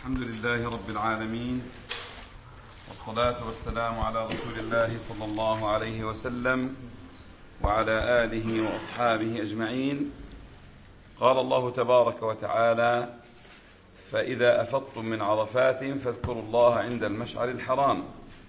الحمد لله رب العالمين، والصلاة والسلام على رسول الله صلى الله عليه وسلم وعلى آله وأصحابه أجمعين. قال الله تبارك وتعالى: فإذا أفضتم من عرفات فاذكروا الله عند المشعر الحرام.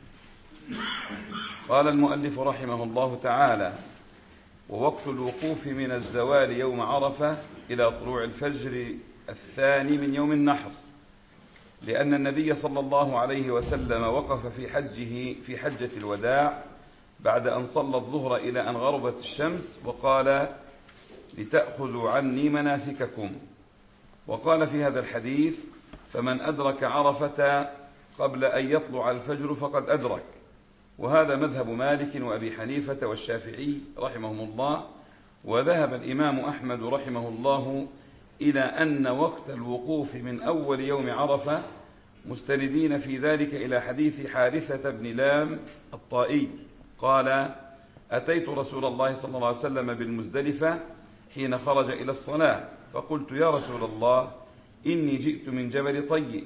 قال المؤلف رحمه الله تعالى: ووقت الوقوف من الزوال يوم عرفة إلى طلوع الفجر الثاني من يوم النحر، لأن النبي صلى الله عليه وسلم وقف في حجة الوداع بعد أن صلى الظهر إلى أن غربت الشمس وقال: لتأخذوا عني مناسككم. وقال في هذا الحديث: فمن أدرك عرفة قبل أن يطلع الفجر فقد أدرك. وهذا مذهب مالك وأبي حنيفة والشافعي رحمهم الله. وذهب الإمام أحمد رحمه الله إلى أن وقت الوقوف من أول يوم عرفة، مستندين في ذلك إلى حديث حارثة بن لام الطائي قال: أتيت رسول الله صلى الله عليه وسلم بالمزدلفة حين خرج إلى الصلاة، فقلت: يا رسول الله، إني جئت من جبل طي،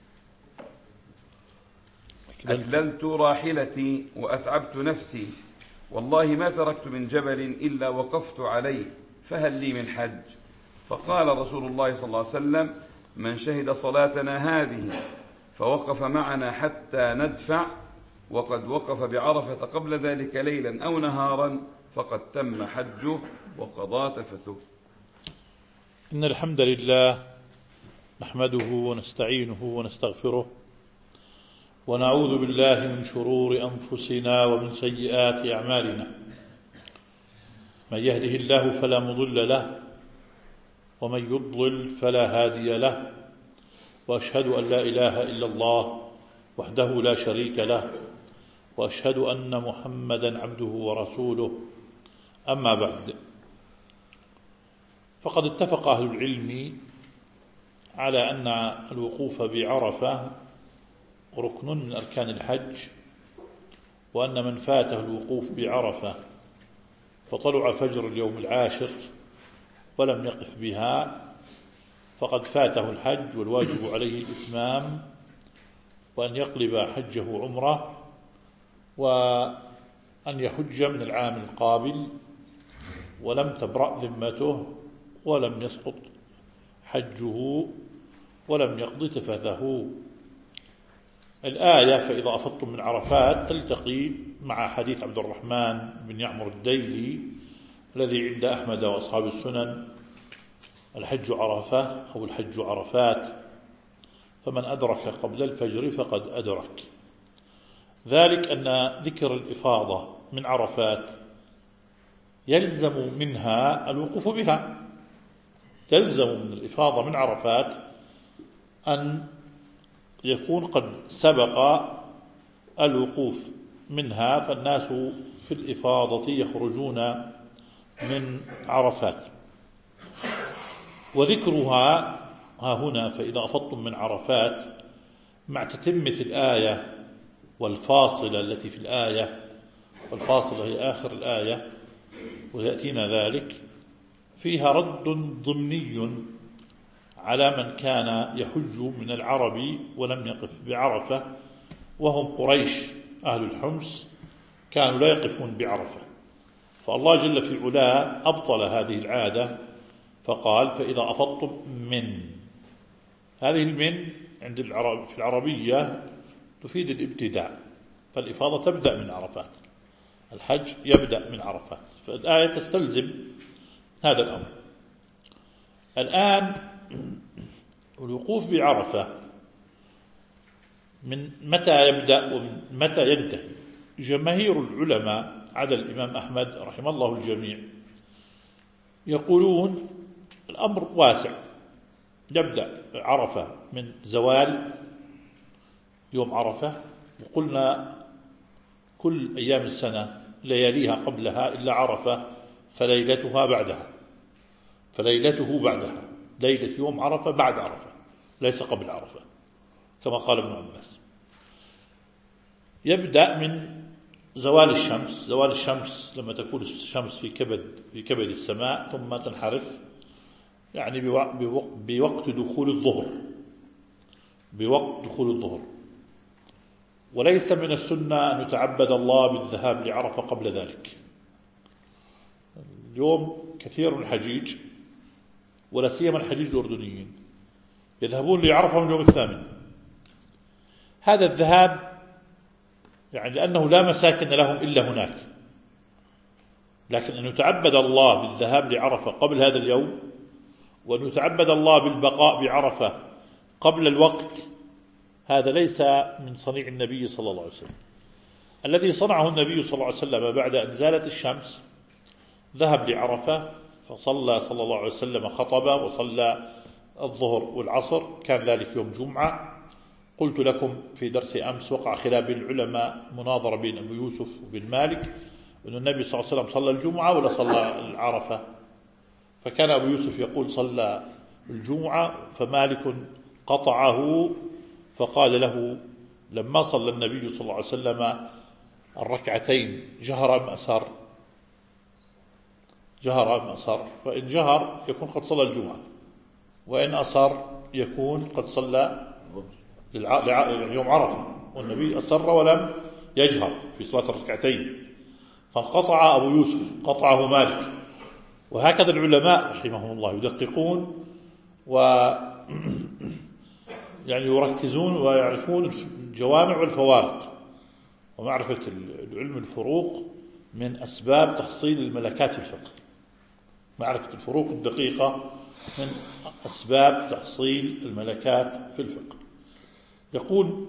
أكللت راحلتي وأتعبت نفسي، والله ما تركت من جبل إلا وقفت عليه، فهل لي من حج؟ فقال رسول الله صلى الله عليه وسلم: من شهد صلاتنا هذه فوقف معنا حتى ندفع، وقد وقف بعرفة قبل ذلك ليلا أو نهارا، فقد تم حجه وقضى تفثه. إن الحمد لله نحمده ونستعينه ونستغفره، ونعوذ بالله من شرور أنفسنا ومن سيئات أعمالنا. من يهده الله فلا مضل له، ومن يضلل فلا هادي له، وأشهد أن لا إله إلا الله وحده لا شريك له، وأشهد أن محمدا عبده ورسوله. أما بعد، فقد اتفق أهل العلم على أن الوقوف بعرفة ركن من أركان الحج، وأن من فاته الوقوف بعرفة فطلع فجر اليوم العاشر ولم يقف بها فقد فاته الحج، والواجب عليه الإتمام وأن يقلب حجه عمره، وأن يحج من العام القابل ولم تبرأ ذمته ولم يسقط حجه ولم يقض تفثه. الآية فإذا أفضتم من عرفات تلتقي مع حديث عبد الرحمن بن يعمر الديلي الذي عند أحمد وأصحاب السنن: الحج عرفة أو الحج عرفات، فمن أدرك قبل الفجر فقد أدرك. ذلك أن ذكر الإفاضة من عرفات يلزم منها الوقوف بها، يلزم من الإفاضة من عرفات أن يكون قد سبق الوقوف منها، فالناس في الإفاضة يخرجون من عرفات. وذكرها ها هنا فإذا أفضتم من عرفات مع تتمة الآية والفاصلة التي في الآية، والفاصلة هي آخر الآية ويأتينا ذلك، فيها رد ضمني على من كان يحج من العرب ولم يقف بعرفة، وهم قريش أهل الحمص، كانوا لا يقفون بعرفة. فالله جل في علاه أبطل هذه العادة فقال: فإذا أفضتم من. هذه المن عند في العربية تفيد الابتداء، فالإفاضة تبدأ من عرفات، الحج يبدأ من عرفات، فالآية تستلزم هذا الأمر. الآن الوقوف بعرفة من متى يبدأ ومن متى ينتهي؟ جماهير العلماء عدا الإمام أحمد رحمه الله الجميع يقولون الأمر واسع، يبدأ عرفة من زوال يوم عرفة، وقلنا كل أيام السنة لياليها قبلها إلا عرفة فليلته بعدها، ليلة يوم عرفة بعد عرفة ليس قبل عرفة، كما قال ابن عباس. يبدأ من زوال الشمس لما تكون الشمس في كبد السماء، ثم تنحرف، يعني بوقت دخول الظهر، بوقت دخول الظهر. وليس من السنة أن يتعبد الله بالذهاب لعرفة قبل ذلك. اليوم كثير من الحجيج ولا سيما الحجيج الأردنيين يذهبون لعرفة من اليوم الثامن. هذا الذهاب يعني لأنه لا مساكن لهم إلا هناك، لكن أن يتعبد الله بالذهاب لعرفة قبل هذا اليوم، وأن يتعبد الله بالبقاء بعرفة قبل الوقت، هذا ليس من صنيع النبي صلى الله عليه وسلم. الذي صنعه النبي صلى الله عليه وسلم بعد أن زالت الشمس ذهب لعرفة فصلى صلى الله عليه وسلم خطبة وصلى الظهر والعصر، كان ذلك يوم جمعة. قلت لكم في درس أمس وقع خلاف بين العلماء مناظرة بين أبو يوسف وبن مالك أن النبي صلى الله عليه وسلم صلى الجمعة ولا صلى العرفة، فكان أبو يوسف يقول صلى الجمعة، فمالك قطعه فقال له لما صلى النبي صلى الله عليه وسلم الركعتين جهر أم أسر؟ جهر أم أسر؟ فإن جهر يكون قد صلى الجمعة، وإن أسر يكون قد صلى يوم عرفة، والنبي أسر ولم يجهر في صلاة الركعتين، فانقطع أبو يوسف قطعه مالك. وهكذا العلماء رحمهم الله يدققون يعني يركزون ويعرفون الجوامع والفوارق، ومعرفة العلم الفروق من أسباب تحصيل الملكات في الفقه. معرفة الفروق الدقيقة من أسباب تحصيل الملكات في الفقه. يقول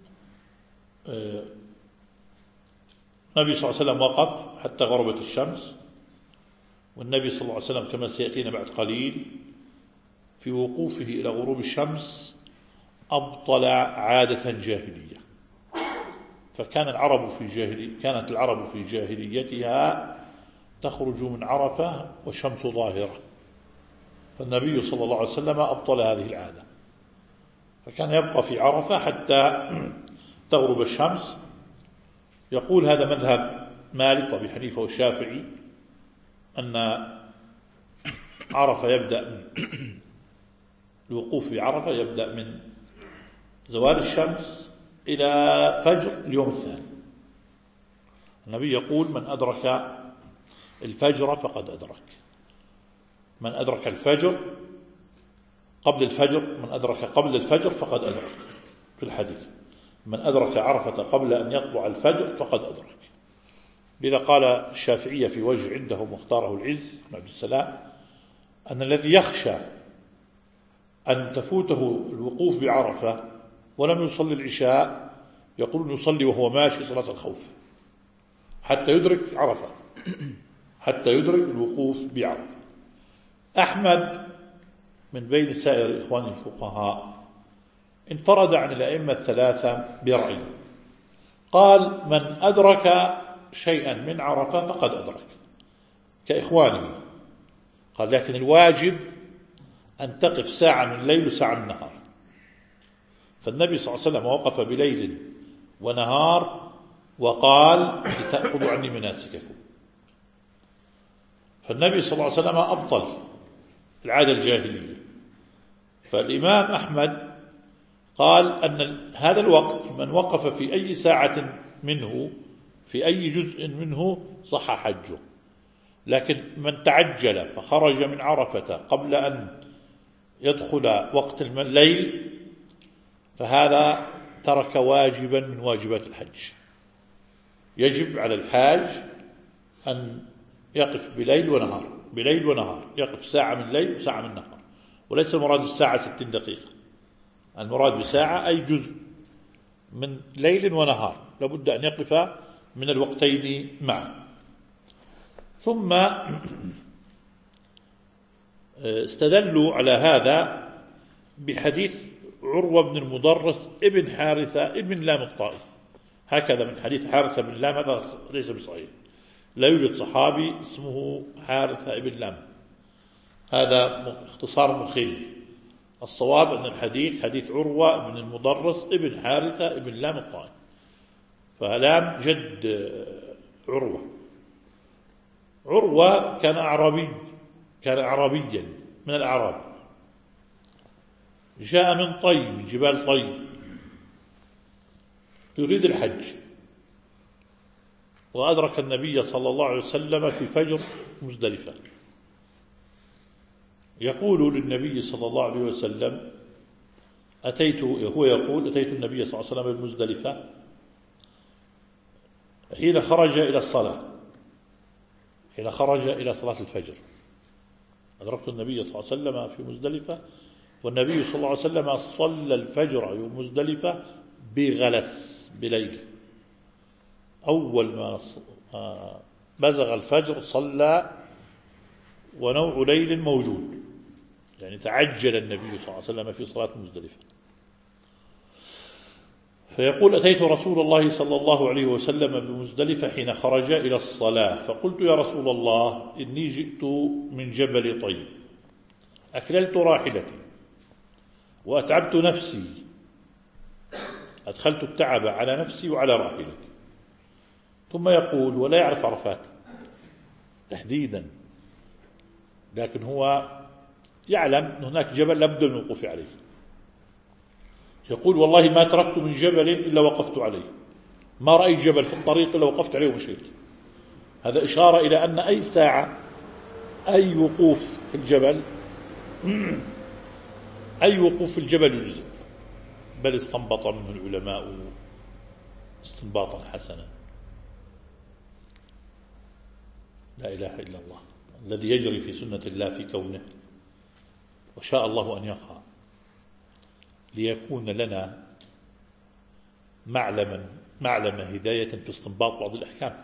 النبي صلى الله عليه وسلم وقف حتى غربت الشمس، والنبي صلى الله عليه وسلم كما سيأتينا بعد قليل في وقوفه إلى غروب الشمس أبطل عادة جاهلية. فكان كانت العرب في جاهليتها تخرج من عرفة والشمس ظاهرة، فالنبي صلى الله عليه وسلم أبطل هذه العادة، فكان يبقى في عرفة حتى تغرب الشمس. يقول هذا مذهب مالك وأبي حنيفة والشافعي، أن عرفة يبدأ الوقوف بعرفة يبدأ من زوال الشمس إلى فجر اليوم الثاني. النبي يقول من أدرك الفجر فقد أدرك، من أدرك الفجر قبل الفجر، من أدرك قبل الفجر فقد أدرك، في الحديث من أدرك عرفة قبل أن يطلع الفجر فقد أدرك. لذا قال الشافعية في وجه عنده مختاره العز بن عبد السلام أن الذي يخشى أن تفوته الوقوف بعرفة ولم يصلي العشاء يقول يصلي وهو ماشي صلاة الخوف حتى يدرك عرفة، حتى يدرك الوقوف بعرفة. أحمد من بين سائر إخوان الفقهاء انفرد عن الأئمة الثلاثة برأي، قال من أدرك شيئا من عرفة فقد أدرك كإخوانه، قال لكن الواجب أن تقف ساعة من الليل وساعة من النهار. فالنبي صلى الله عليه وسلم وقف بليل ونهار وقال لتأخذوا عني مناسككم. فالنبي صلى الله عليه وسلم أبطل العادة الجاهلية. فالإمام أحمد قال أن هذا الوقت من وقف في أي ساعة منه في أي جزء منه صح حجه، لكن من تعجل فخرج من عرفة قبل أن يدخل وقت الليل فهذا ترك واجبا من واجبات الحج. يجب على الحاج أن يقف بليل ونهار، بليل ونهار، يقف ساعة من الليل وساعة من النهار، وليس المراد الساعة 60 دقيقة، المراد بساعة أي جزء من ليل ونهار، لابد أن يقف من الوقتين معا. ثم استدلوا على هذا بحديث عروة بن المضرس ابن حارثة ابن لام الطائي، هكذا من حديث حارثة بن لام، هذا ليس بصحيح، لا يوجد صحابي اسمه حارثة ابن لام، هذا اختصار مخيل. الصواب أن الحديث حديث عروة بن المضرس ابن حارثة ابن لام الطائي، فلام جد عروة. كان أعرابيا من الأعراب، جاء من طي، من جبال طي، يريد الحج، وأدرك النبي صلى الله عليه وسلم في فجر مزدلفة، يقول للنبي صلى الله عليه وسلم هو يقول أتيت النبي صلى الله عليه وسلم بالمزدلفة حين خرج إلى الصلاة، حين خرج إلى صلاة الفجر. أدركت النبي صلى الله عليه وسلم في مزدلفة، والنبي صلى الله عليه وسلم صلى الفجر يوم مزدلفة بغلس، بليل. أول ما بزغ الفجر صلى ونوع ليل موجود، يعني تعجل النبي صلى الله عليه وسلم في صلاة مزدلفة. فيقول أتيت رسول الله صلى الله عليه وسلم بمزدلفة حين خرج إلى الصلاة، فقلت يا رسول الله إني جئت من جبل طي، أكللت راحلتي وأتعبت نفسي، أدخلت التعب على نفسي وعلى راحلتي. ثم يقول ولا يعرف عرفات تحديدا، لكن هو يعلم أن هناك جبل لابد من الوقوف عليه. يقول والله ما تركت من جبل إلا وقفت عليه، ما رأيت جبل في الطريق إلا وقفت عليه ومشيت. هذا إشارة إلى أن أي ساعة، أي وقوف في الجبل أي وقوف في الجبل يجزئ، بل استنبط منه العلماء استنباطا حسنا. لا إله إلا الله الذي يجري في سنة الله في كونه، وشاء الله أن يقع ليكون لنا معلم هداية في استنباط بعض الأحكام.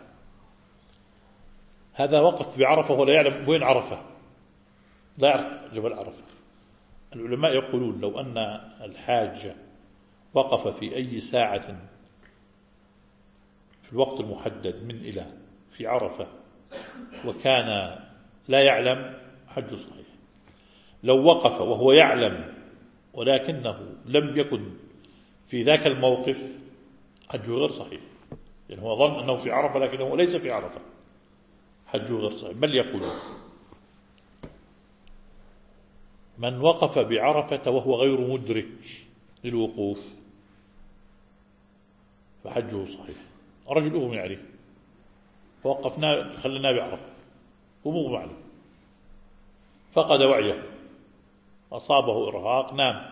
هذا وقف بعرفة ولا يعلم وين عرفة، لا يعرف جبل عرفة. العلماء يقولون لو أن الحاج وقف في أي ساعة في الوقت المحدد من إلى في عرفة وكان لا يعلم حج صحيح. لو وقف وهو يعلم ولكنه لم يكن في ذاك الموقف حجه غير صحيح، يعني هو ظن أنه في عرفة لكنه ليس في عرفة، حجه غير صحيح. بل يقولون من وقف بعرفة وهو غير مدرك للوقوف فحجه صحيح. رجل أغمي عليه فوقفنا خلنا بعرفة ومغمى عليه، فقد وعيه، أصابه إرهاق، نام،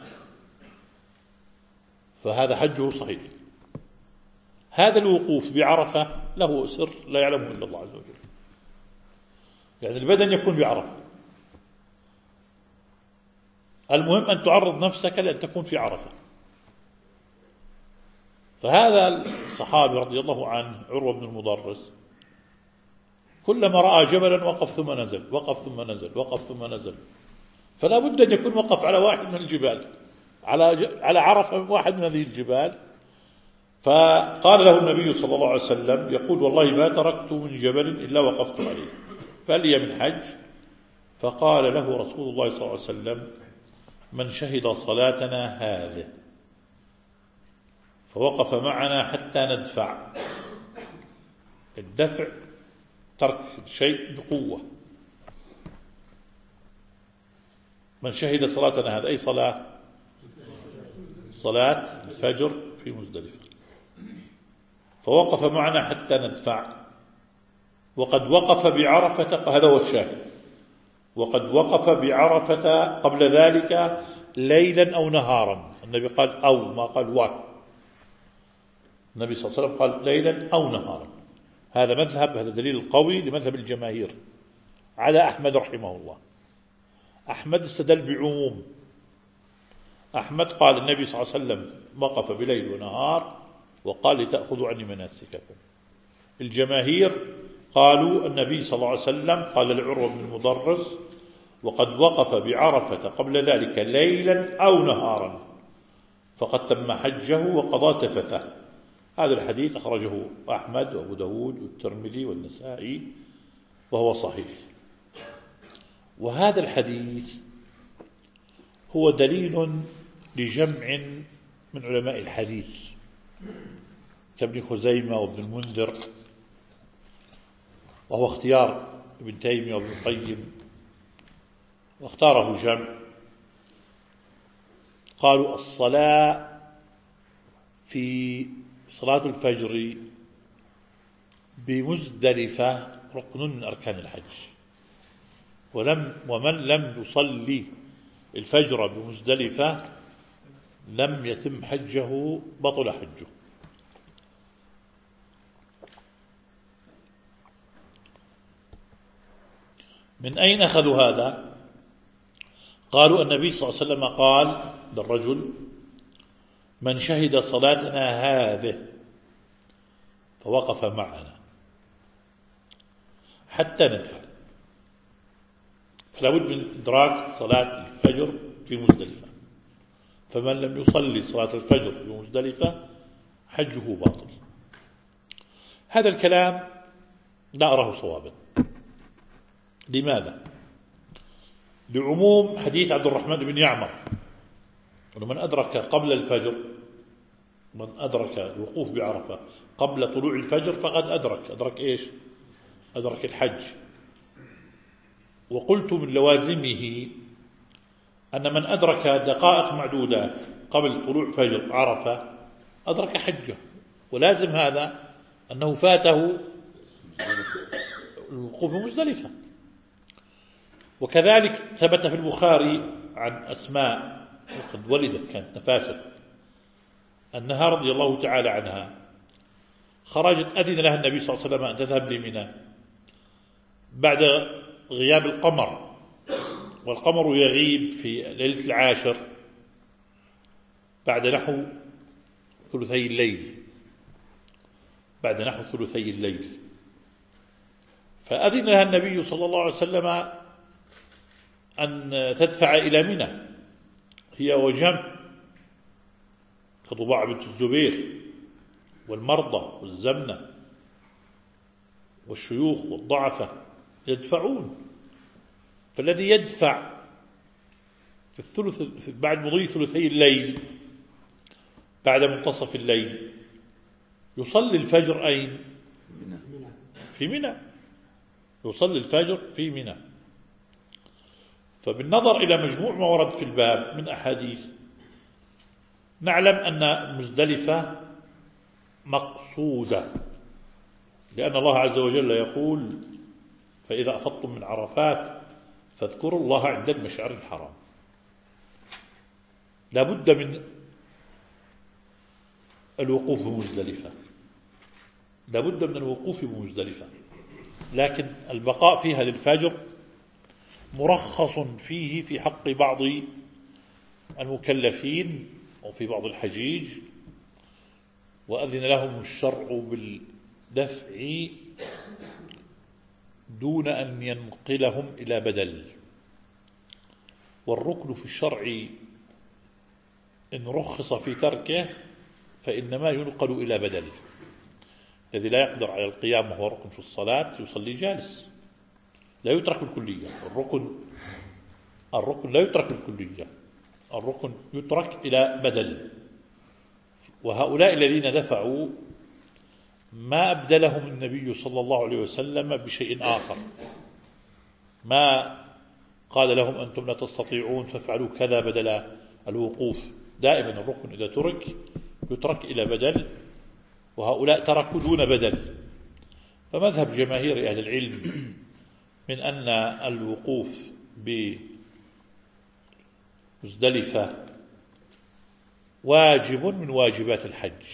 فهذا حجه صحيح. هذا الوقوف بعرفة له سر لا يعلمه إلا الله عز وجل، يعني البدن يكون بعرفة. المهم أن تعرض نفسك لأن تكون في عرفة. فهذا الصحابي رضي الله عنه عروة بن المضرس كلما رأى جبلا وقف ثم نزل، وقف ثم نزل، وقف ثم نزل. فلا بد أن يكون وقف على واحد من الجبال، على عرفة واحد من هذه الجبال. فقال له النبي صلى الله عليه وسلم يقول والله ما تركت من جبل إلا وقفت عليه، فلي من حج. فقال له رسول الله صلى الله عليه وسلم من شهد صلاتنا هذه فوقف معنا حتى ندفع. الدفع ترك شيء بقوة. من شهد صلاتنا هذا أي صلاة؟ صلاة الفجر في مزدلفة. فوقف معنا حتى ندفع، وقد وقف بعرفة، هذا هو الشاهد، وقد وقف بعرفة قبل ذلك ليلا أو نهارا. النبي قال أو، ما قال و. النبي صلى الله عليه وسلم قال ليلا أو نهارا. هذا مذهب، هذا دليل قوي لمذهب الجماهير على أحمد رحمه الله. أحمد استدل بعموم. أحمد قال النبي صلى الله عليه وسلم وقف بليل ونهار وقال لتأخذوا عني مناسككم. الجماهير قالوا النبي صلى الله عليه وسلم قال لعروة بن المضرس وقد وقف بعرفة قبل ذلك ليلا أو نهارا فقد تم حجه وقضى تفثه. هذا الحديث أخرجه أحمد وأبو داود والترمذي والنسائي وهو صحيح. وهذا الحديث هو دليل لجمع من علماء الحديث كابن خزيمة وابن المنذر، وهو اختيار ابن تيمية وابن القيم، واختاره جمع. قالوا الصلاة في صلاة الفجر بمزدلفة ركن من أركان الحج، ومن لم يصلي الفجر بمزدلفة لم يتم حجه، بطل حجه. من أين أخذوا هذا؟ قالوا النبي صلى الله عليه وسلم قال للرجل: من شهد صلاتنا هذه فوقف معنا حتى ندفع. فلا بد من إدراك صلاة الفجر في مزدلفة، فمن لم يصلي صلاة الفجر بمزدلفة حجه باطل. هذا الكلام لا أراه صوابا. لماذا؟ لعموم حديث عبد الرحمن بن يعمر أنه من أدرك قبل الفجر، من أدرك الوقوف بعرفة قبل طلوع الفجر فقد أدرك إيش؟ أدرك الحج. وقلت من لوازمه أن من أدرك دقائق معدودات قبل طلوع فجر عرفة أدرك حجه، ولازم هذا أنه فاته الوقوف بمزدلفة. وكذلك ثبت في البخاري عن أسماء وقد ولدت كانت نفاسة أنها رضي الله تعالى عنها خرجت، أذن لها النبي صلى الله عليه وسلم أن تذهب لمنى بعد غياب القمر، والقمر يغيب في ليلة العاشر بعد نحو ثلثي الليل. فأذن لها النبي صلى الله عليه وسلم أن تدفع إلى منى هي وجمع كضباع بنت الزبير والمرضى والزمنة والشيوخ والضعفة يدفعون. فالذي يدفع في الثلث بعد مضي ثلثي الليل بعد منتصف الليل يصلي الفجر أين؟ في منى. يصلي الفجر في منى. فبالنظر إلى مجموع ما ورد في الباب من أحاديث نعلم أن مزدلفة مقصودة، لأن الله عز وجل يقول: فإذا أفضتم من عرفات فاذكروا الله عند المشعر الحرام. لا بد من الوقوف بمزدلفة، لا بد من الوقوف بمزدلفة، لكن البقاء فيها للفجر مرخص فيه في حق بعض المكلفين وفي بعض الحجيج، وأذن لهم الشرع بالدفع دون أن ينقلهم إلى بدل. والركن في الشرع إن رخص في تركه فإنما ينقل إلى بدل. الذي لا يقدر على القيام وهو ركن في الصلاة يصلي جالس، لا يترك الكلية. الركن لا يترك الكلية، الركن يترك إلى بدل. وهؤلاء الذين دفعوا ما أبدلهم النبي صلى الله عليه وسلم بشيء آخر، ما قال لهم أنتم لا تستطيعون فافعلوا كذا بدل الوقوف. دائما الركن إذا يترك إلى بدل، وهؤلاء تركوا دون بدل. فمذهب جماهير أهل العلم من أن الوقوف بمزدلفة واجب من واجبات الحج،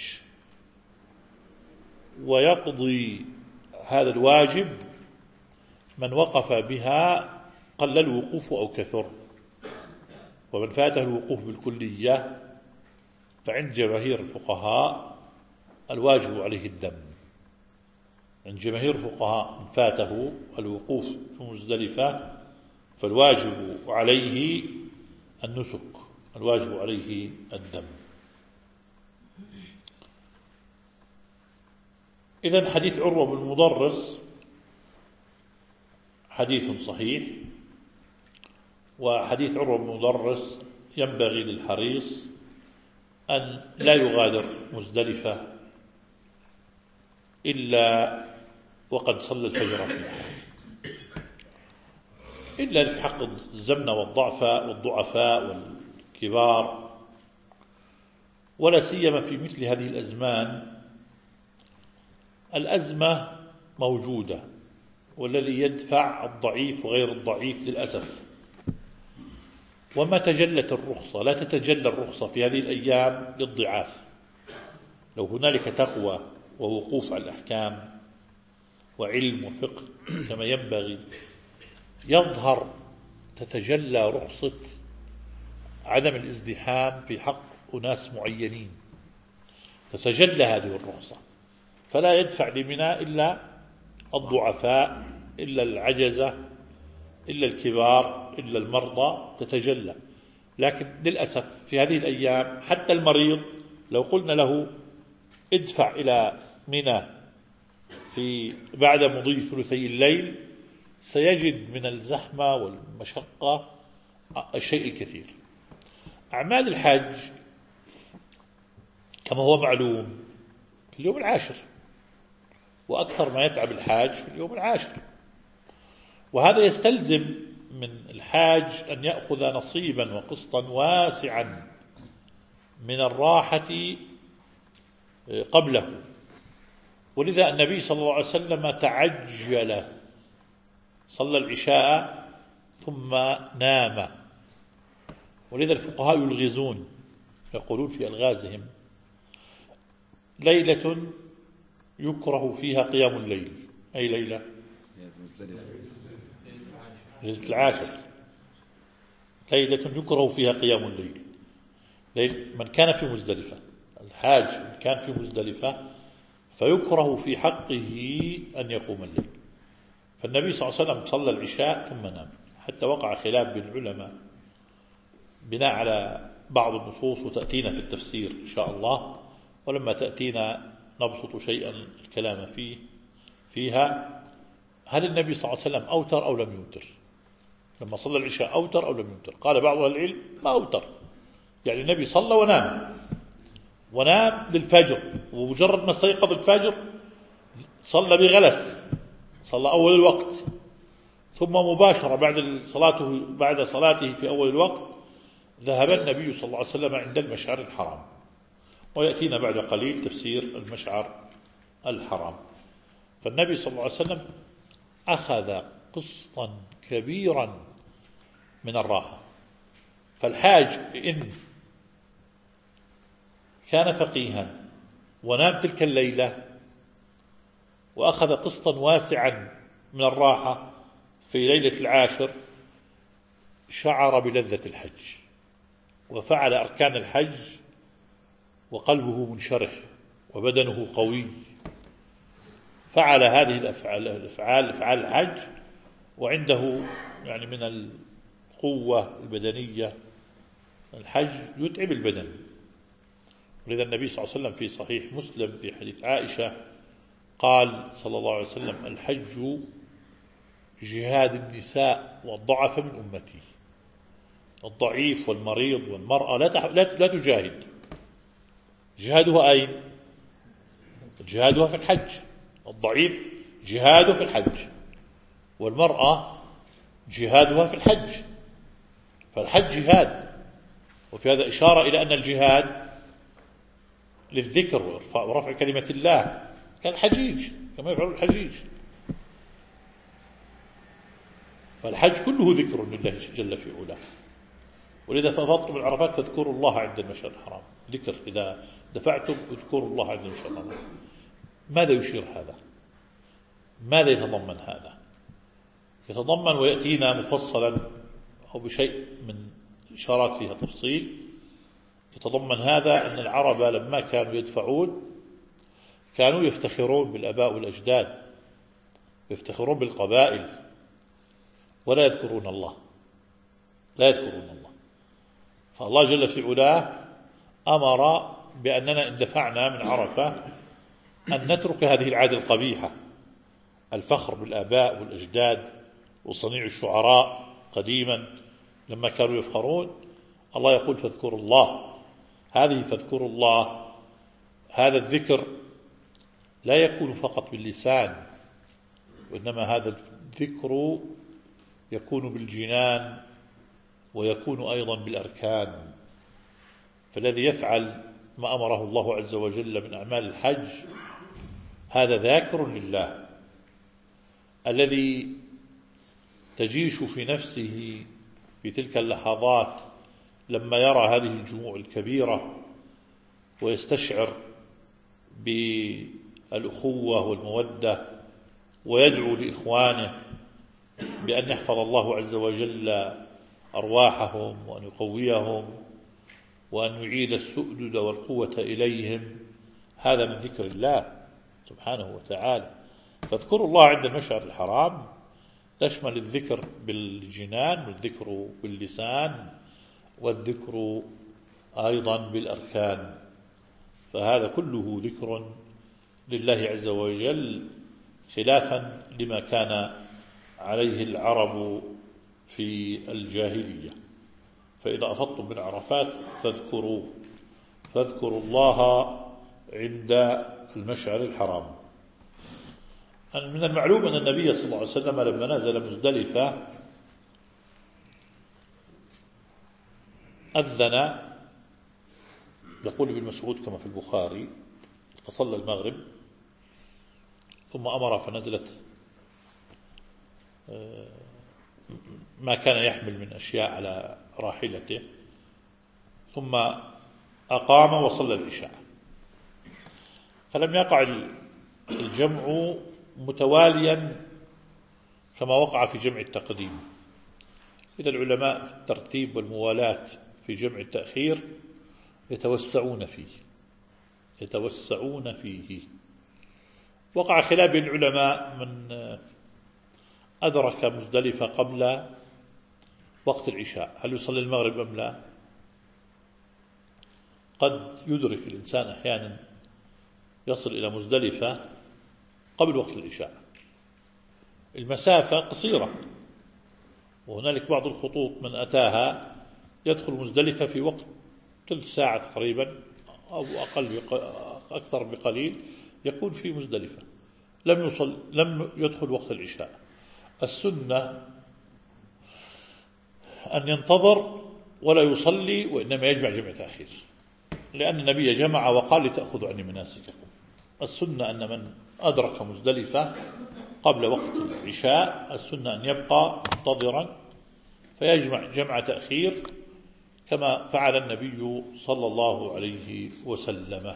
ويقضي هذا الواجب من وقف بها قل الوقوف أو كثر. ومن فاته الوقوف بالكلية فعند جماهير الفقهاء الواجب عليه الدم. عند جماهير الفقهاء من فاته الوقوف في مزدلفة فالواجب عليه النسك، الواجب عليه الدم. إذن حديث عروة بن المضرس حديث صحيح، وحديث عروة بن المضرس ينبغي للحريص أن لا يغادر مزدلفة إلا وقد صلى الفجر فيها، إلا في حق الزمن والضعفاء والكبار ولا سيما في مثل هذه الأزمان. الأزمة موجودة، والذي يدفع الضعيف وغير الضعيف للأسف. وما تجلت الرخصة، لا تتجلى الرخصة في هذه الأيام للضعاف. لو هنالك تقوى ووقوف على الأحكام وعلم وفقه كما ينبغي، يظهر تتجلى رخصة عدم الازدحام في حق أناس معينين، تتجلى هذه الرخصة، فلا يدفع لمنى إلا الضعفاء، إلا العجزة، إلا الكبار، إلا المرضى، تتجلى. لكن للأسف في هذه الأيام حتى المريض لو قلنا له ادفع إلى منى في بعد مضي ثلثي الليل، سيجد من الزحمة والمشقة الشيء الكثير. أعمال الحج كما هو معلوم في اليوم العاشر، وأكثر ما يتعب الحاج في اليوم العاشر، وهذا يستلزم من الحاج أن يأخذ نصيبا وقسطا واسعا من الراحة قبله. ولذا النبي صلى الله عليه وسلم تعجل، صلى العشاء ثم نام. ولذا الفقهاء يلغزون، يقولون في ألغازهم: ليلة يكره فيها قيام الليل. أي ليلة؟ ليلة العاشر، ليلة يكره فيها قيام الليل. من كان في مزدلفة، الحاج من كان في مزدلفة فيكره في حقه أن يقوم الليل. فالنبي صلى الله عليه وسلم صلى العشاء ثم نام، حتى وقع خلاف بين العلماء بناء على بعض النصوص، وتأتينا في التفسير إن شاء الله، ولما تأتينا نبسط شيئا الكلام فيها. هل النبي صلى الله عليه وسلم أوتر أو لم يوتر؟ لما صلى العشاء أوتر أو لم يوتر؟ قال بعض أهل العلم ما أوتر، يعني النبي صلى ونام للفجر، ومجرد ما استيقظ الفجر صلى بغلس، صلى أول الوقت، ثم مباشرة بعد صلاته في أول الوقت ذهب النبي صلى الله عليه وسلم عند المشعر الحرام. ويأتينا بعد قليل تفسير المشعر الحرام. فالنبي صلى الله عليه وسلم أخذ قسطا كبيرا من الراحة. فالحاج إن كان فقيها ونام تلك الليلة وأخذ قسطا واسعا من الراحة في ليلة العاشر، شعر بلذة الحج وفعل أركان الحج وقلبه منشرح وبدنه قوي، فعل هذه الأفعال الحج وعنده يعني من القوة البدنية. الحج يتعب البدن. ولذا النبي صلى الله عليه وسلم في صحيح مسلم في حديث عائشة قال صلى الله عليه وسلم: الحج جهاد النساء والضعف من أمتي. الضعيف والمريض والمرأة لا تجاهد. جهادها أين؟ جهادها في الحج. الضعيف جهاده في الحج، والمرأة جهادها في الحج. فالحج جهاد، وفي هذا إشارة إلى أن الجهاد للذكر ورفع كلمة الله كالحجيج، كما يفعل الحجيج. فالحج كله ذكر لله جل في علاه. ولذا فأفضتم من عرفات فاذكروا الله عند المشعر الحرام. ذكر، إذا دفعتم اذكروا الله عند المشعر الحرام. ماذا يشير هذا؟ ماذا يتضمن هذا؟ يتضمن ويأتينا مفصلا أو بشيء من إشارات فيها تفصيل. يتضمن هذا أن العرب لما كانوا يدفعون كانوا يفتخرون بالآباء والأجداد، يفتخرون بالقبائل، ولا يذكرون الله، لا يذكرون الله. فالله جل في علاه أمر بأننا إن دفعنا من عرفة أن نترك هذه العادة القبيحة، الفخر بالآباء والأجداد وصنيع الشعراء قديما لما كانوا يفخرون. الله يقول فاذكروا الله. هذه فاذكروا الله، هذا الذكر لا يكون فقط باللسان، وإنما هذا الذكر يكون بالجنان ويكون أيضا بالأركان. فالذي يفعل ما أمره الله عز وجل من أعمال الحج، هذا ذاكر لله الذي تجيش في نفسه في تلك اللحظات لما يرى هذه الجموع الكبيرة ويستشعر بالأخوة والمودة ويدعو لإخوانه بأن يحفظ الله عز وجل أرواحهم وأن يقويهم وأن يعيد السؤدد والقوة إليهم. هذا من ذكر الله سبحانه وتعالى. فاذكروا الله عند المشعر الحرام تشمل الذكر بالجنان والذكر باللسان والذكر أيضا بالأركان، فهذا كله ذكر لله عز وجل خلافا لما كان عليه العرب في الجاهلية. فإذا أفضتم من عرفات فاذكروا الله عند المشعر الحرام. من المعلوم أن النبي صلى الله عليه وسلم لما نزل مزدلفة أذن، يقول ابن مسعود كما في البخاري، فصلى المغرب ثم أمر فنزلت ما كان يحمل من أشياء على راحلته، ثم أقام وصلى العشاء، فلم يقع الجمع متواليا كما وقع في جمع التقديم. إذا العلماء في الترتيب والموالاة في جمع التأخير يتوسعون فيه. وقع خلاف بين العلماء من أدرك مزدلفة قبل وقت العشاء هل يصلي المغرب أم لا؟ قد يدرك الإنسان أحيانا يصل إلى مزدلفة قبل وقت العشاء، المسافة قصيرة، وهنالك بعض الخطوط من أتاها يدخل مزدلفة في وقت ثلث ساعة تقريبا أو أكثر بقليل يكون في مزدلفة، لم يدخل وقت العشاء. السنة أن ينتظر ولا يصلي، وإنما يجمع جمع تأخير، لأن النبي جمع وقال لتأخذوا عني مناسككم. السنة أن من أدرك مزدلفة قبل وقت العشاء السنة أن يبقى منتظرا فيجمع جمع تأخير كما فعل النبي صلى الله عليه وسلم.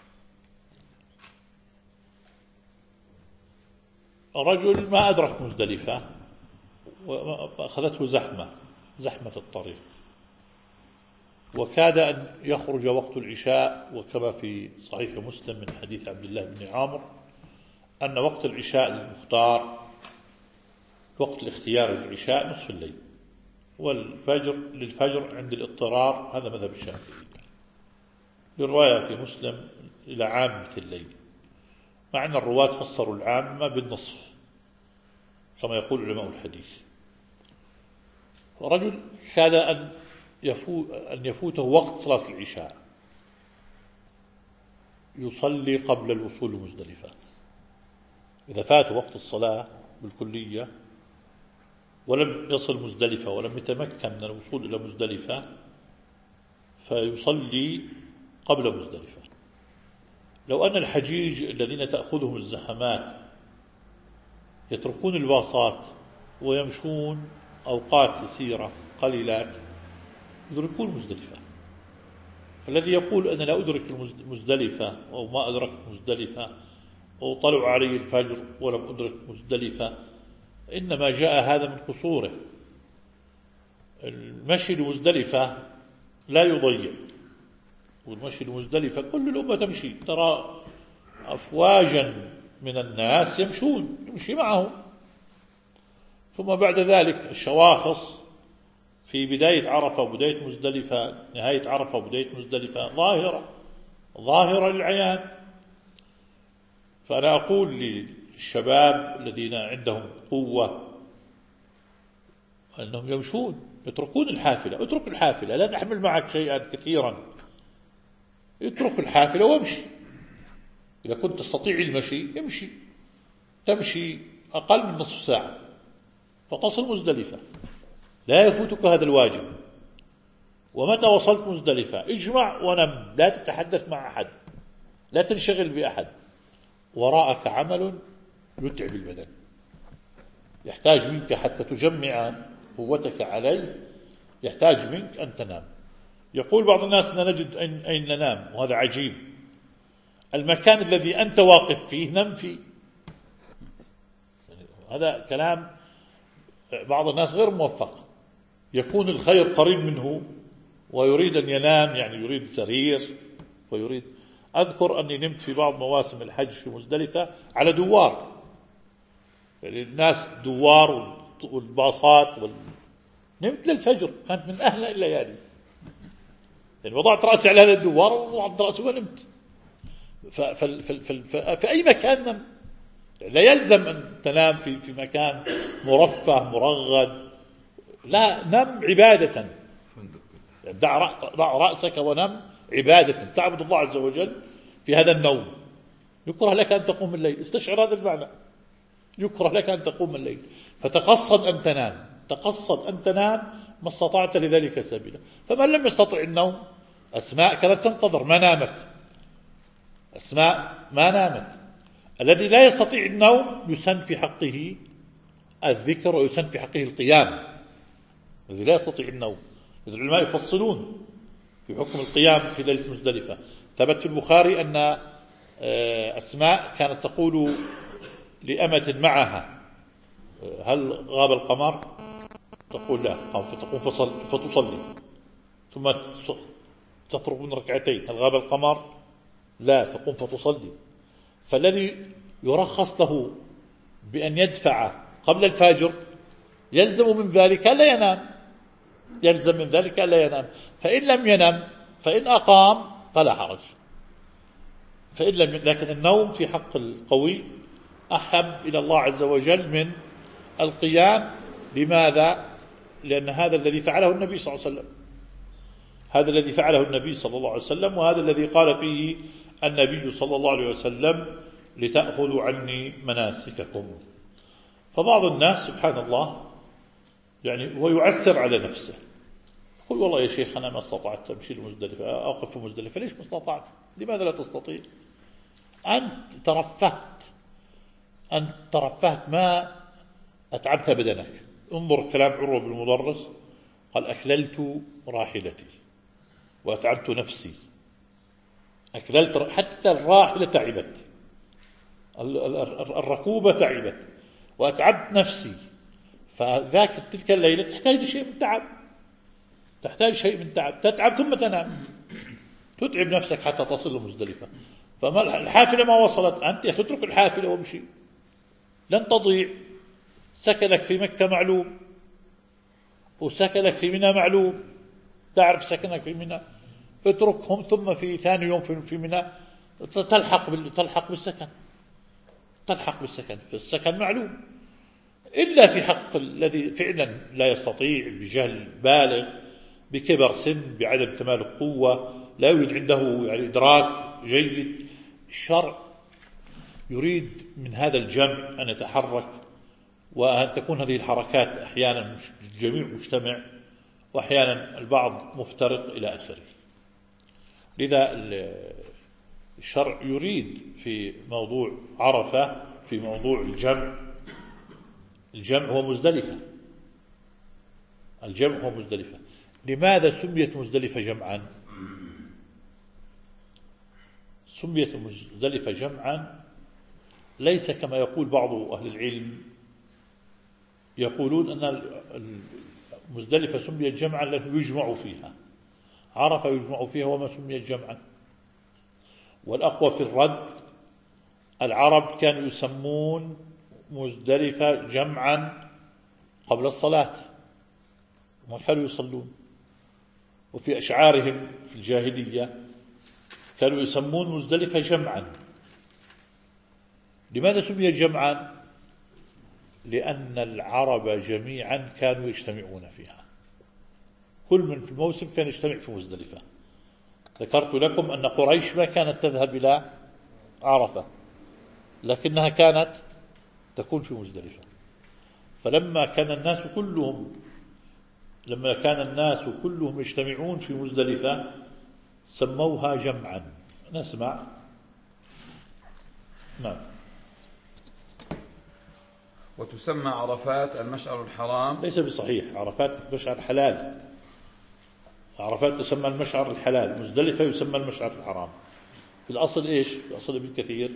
رجل ما أدرك مزدلفة وأخذته زحمة الطريق، وكاد أن يخرج وقت العشاء، وكما في صحيح مسلم من حديث عبد الله بن عامر أن وقت العشاء المختار وقت الاختيار للعشاء نصف الليل، والفجر للفجر عند الاضطرار، هذا مذهب الشافعي. للرواية في مسلم إلى عامة الليل، مع أن الرواة فسروا العامة بالنصف كما يقول علماء الحديث. رجل كاد أن يفوته وقت صلاة العشاء، يصلي قبل الوصول لمزدلفة. إذا فات وقت الصلاة بالكلية ولم يصل مزدلفة ولم يتمكن من الوصول إلى مزدلفة فيصلي قبل مزدلفة. لو أن الحجيج الذين تأخذهم الزحمات يتركون الباصات ويمشون أوقات يسيرة قليلات يدركون مزدلفة. فالذي يقول أنا لا أدرك مزدلفة أو ما أدركت مزدلفة أو طلع علي الفجر ولم أدرك مزدلفة إنما جاء هذا من قصوره. المشي لمزدلفة لا يضيع، والمشي لمزدلفة كل الأمة تمشي، ترى أفواجا من الناس يمشي معهم. ثم بعد ذلك الشواخص في بداية عرفة وبداية مزدلفة، نهاية عرفة وبداية مزدلفة ظاهرة للعيان. فأنا أقول للشباب الذين عندهم قوة أنهم يمشون، يتركون الحافلة. اترك الحافلة، لا تحمل معك شيئا كثيرا، اترك الحافلة وامشي. إذا كنت تستطيع المشي تمشي أقل من نصف ساعة فتصل مزدلفة، لا يفوتك هذا الواجب. ومتى وصلت مزدلفة اجمع ونم، لا تتحدث مع أحد، لا تنشغل بأحد. وراءك عمل يتعب البدن، يحتاج منك حتى تجمع قوتك عليه، يحتاج منك أن تنام. يقول بعض الناس أن نجد أين ننام، وهذا عجيب. المكان الذي أنت واقف فيه نم فيه. هذا كلام بعض الناس غير موفق. يكون الخير قريب منه ويريد أن ينام، يعني يريد سرير ويريد. أذكر أني نمت في بعض مواسم الحج في مزدلفة على دوار، يعني الناس دوار والباصات نمت للفجر، كانت من أهل الليالي. يعني وضعت رأسي على هذا الدوار ووضعت رأسي ونمت. في أي مكان نم. لا يلزم أن تنام في مكان مرفه مرغد، لا، نم عبادة. دع رأسك ونم عبادة، تعبد الله عز وجل في هذا النوم. يكره لك أن تقوم الليل، استشعر هذا المعنى. يكره لك أن تقوم الليل، فتقصد أن تنام، تقصد أن تنام ما استطعت لذلك سبيلا. فمن لم يستطع النوم، أسماء كانت تنتظر ما نامت، أسماء ما نامت. الذي لا يستطيع النوم يسن في حقه الذكر ويسن في حقه القيام. الذي لا يستطيع النوم، العلماء يفصلون في حكم القيام في ليلة مزدلفة. ثبت في البخاري أن أسماء كانت تقول لأمة معها: هل غاب القمر؟ تقول لا، فتقوم فتصلي، ثم تفرغ من ركعتين: هل غاب القمر؟ لا، تقوم فتصلي. فالذي يرخص له بأن يدفع قبل الفجر يلزم من ذلك لا ينام، يلزم من ذلك لا ينام. فإن لم ينم، فإن أقام فلا حرج. فإن لم، لكن النوم في حق القوي أحب إلى الله عز وجل من القيام. لماذا؟ لأن هذا الذي فعله النبي صلى الله عليه وسلم، هذا الذي فعله النبي صلى الله عليه وسلم، وهذا الذي قال فيه النبي صلى الله عليه وسلم: لتأخذوا عني مناسككم. فبعض الناس سبحان الله يعني هو يعسر على نفسه، يقول: والله يا شيخ أنا ما استطعت أمشي لمزدلفة، أوقف في مزدلفة. ليش ما استطعت؟ لماذا لا تستطيع؟ أنت ترفهت، ما أتعبت بدنك. انظر كلام عروة بن المدرس، قال: أكللت راحلتي وأتعبت نفسي. أكللت، حتى الراحلة تعبت، الركوبة تعبت، وأتعبت نفسي. فذاك تلك الليلة تحتاج شيء من تعب، تحتاج شيء من تعب، تتعب ثم تنام، تتعب نفسك حتى تصل لمزدلفة. فما الحافلة ما وصلت، أنت تترك الحافلة وامشي، لن تضيع. سكنك في مكة معلوم، وسكنك في منى معلوم، تعرف سكنك في منى، اتركهم، ثم في ثاني يوم في منى تلحق بالسكن، فالسكن معلوم. إلا في حق الذي فعلا لا يستطيع، بجهل بالغ، بكبر سن، بعدم تمالك قوة، لا يوجد عنده يعني إدراك جيد. الشرع يريد من هذا الجمع أن يتحرك، وأن تكون هذه الحركات أحيانا الجميع مجتمع، وأحيانا البعض مفترق إلى آخره. لذا الشرع يريد في موضوع عرفة، في موضوع الجمع هو مزدلفة، الجمع هو مزدلفة. لماذا سميت مزدلفة جمعا؟ سميت مزدلفة جمعا ليس كما يقول بعض أهل العلم، يقولون أن مزدلفة سميت جمعا لأنه يجمع فيها، عرفة يجمع فيها وما سميت جمعا. والأقوى في الرد، العرب كانوا يسمون مزدلفة جمعا قبل الصلاة، ما كانوا يصلون. وفي أشعارهم في الجاهلية كانوا يسمون مزدلفة جمعا. لماذا سميت جمعا؟ لأن العرب جميعا كانوا يجتمعون فيها، كل من في الموسم كان يجتمع في مزدلفة. ذكرت لكم أن قريش ما كانت تذهب إلى عرفة، لكنها كانت تكون في مزدلفة. فلما كان الناس كلهم لما كان الناس كلهم يجتمعون في مزدلفة سموها جمعا. نسمع. نعم. وتسمى عرفات المشعر الحرام. ليس بصحيح، عرفات مشعر حلال. عرفات تسمى المشعر الحلال، مزدلفة يسمى المشعر الحرام. في الأصل إيش؟ في الأصل ابن كثير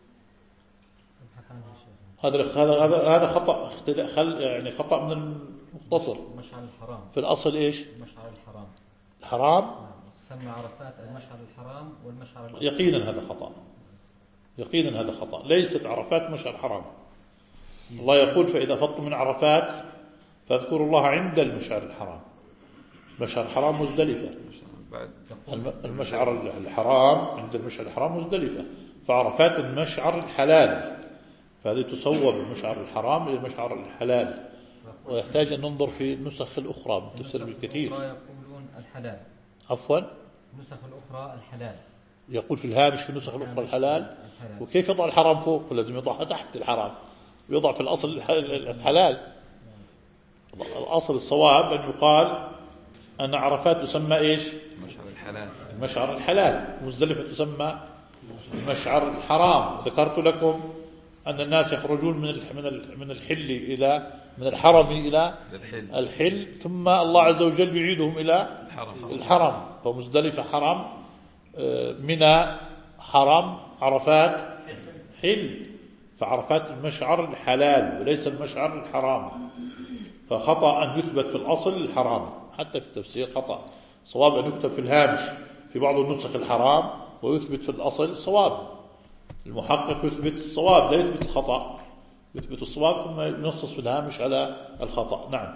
هذا خطأ، يعني خطأ من المختصر. المشعر الحرام في الأصل إيش؟ المشعر الحرام. الحرام تسمى عرفات المشعر الحرام والمشعر الأقصى. يقينا هذا خطأ، يقينا هذا خطأ. ليست عرفات مشعر حرام. الله يقول فإذا أفضتم من عرفات فاذكروا الله عند المشعر الحرام. المشعر الحرام مزدلفة. المشعر الحرام عند المشعر الحرام مزدلفة. فعرفات المشعر الحلال، فهذه تصوب المشعر الحرام إلى المشعر الحلال. ويحتاج أن ننظر في النسخ الأخرى من تفسير ابن كثير. يقولون الحلال. عفوا، النسخ الأخرى الحلال. يقول في الهامش في النسخ الأخرى الحلال. وكيف يضع الحرام فوق؟ لازم يضعها تحت الحرام، ويضع في الأصل الحلال. الأصل الصواب أن يقال أن عرفات تسمى إيش؟ المشعر الحلال. المشعر الحلال. مزدلفة تسمى المشعر الحرام. ذكرت لكم أن الناس يخرجون من الحل إلى من الحرم إلى الحل، ثم الله عز وجل يعيدهم إلى الحرم. فمزدلفة حرم، منى حرم، عرفات حل. فعرفات المشعر الحلال وليس المشعر الحرام. فخطأ أن يثبت في الأصل الحرام، حتى في التفسير خطأ. صواب أن يكتب في الهامش في بعض النسخ الحرام ويثبت في الأصل الصواب. المحقق يثبت الصواب، لا يثبت الخطأ، يثبت الصواب ثم ينصص في الهامش على الخطأ. نعم.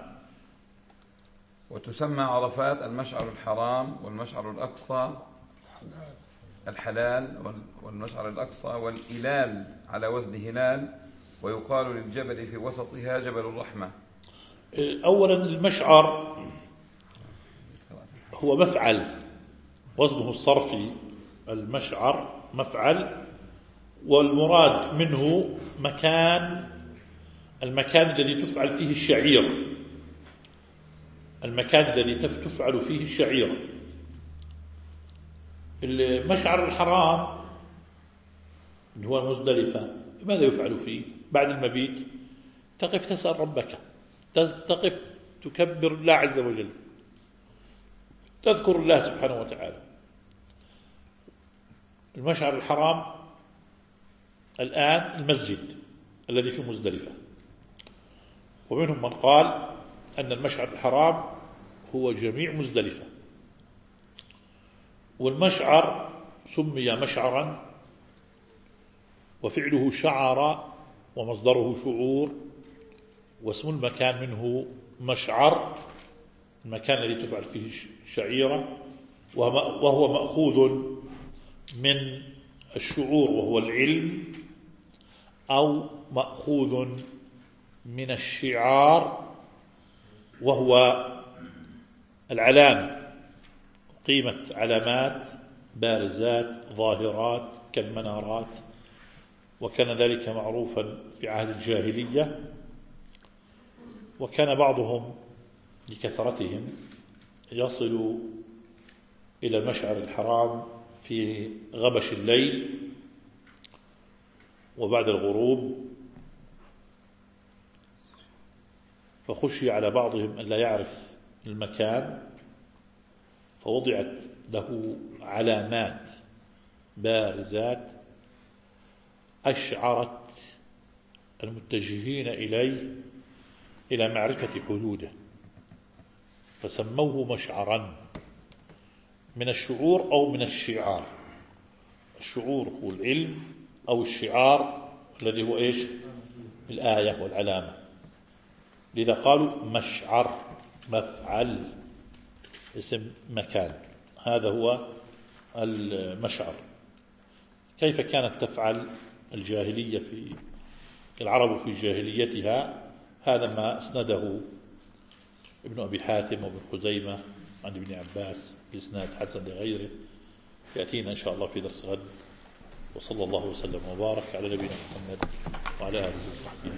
وتسمى عرفات المشعر الحرام والمشعر الأقصى الحلال، والمشعر الأقصى والإلال على وزن هلال، ويقال للجبل في وسطها جبل الرحمة. أولا المشعر هو مفعل، وزنه الصرفي المشعر مفعل، والمراد منه المكان الذي تفعل فيه الشعيرة، المكان الذي تفعل فيه الشعيرة. المشعر الحرام اللي هو مزدلفة ماذا يفعل فيه؟ بعد المبيت تقف تسأل ربك، تقف تكبر الله عز وجل، تذكر الله سبحانه وتعالى. المشعر الحرام الآن المسجد الذي في مزدلفة، ومنهم من قال أن المشعر الحرام هو جميع مزدلفة. والمشعر سمي مشعرا وفعله شعر ومصدره شعور، واسم المكان منه مشعر، المكان الذي تفعل فيه الشعيرة، وهو مأخوذ من الشعور وهو العلم، أو مأخوذ من الشعار وهو العلامة، قيمة علامات بارزات ظاهرات كالمنارات. وكان ذلك معروفا في عهد الجاهلية، وكان بعضهم لكثرتهم يصل إلى المشعر الحرام في غبش الليل وبعد الغروب، فخشي على بعضهم أن لا يعرف المكان، فوضعت له علامات بارزات أشعرت المتجهين إليه إلى معرفة حدوده، فسموه مشعرا من الشعور أو من الشعار. الشعور هو العلم، أو الشعار الذي هو إيش؟ الآية والعلامة. لذا قالوا مشعر، مفعل، اسم مكان. هذا هو المشعر. كيف كانت تفعل الجاهلية في العرب في جاهليتها؟ هذا ما أسنده ابن أبي حاتم وابن خزيمة عن ابن عباس بإسناد حسن لغيره، يأتينا إن شاء الله في درس غد. وصلى الله وسلم وبارك على نبينا محمد وعلى آله وصحبه.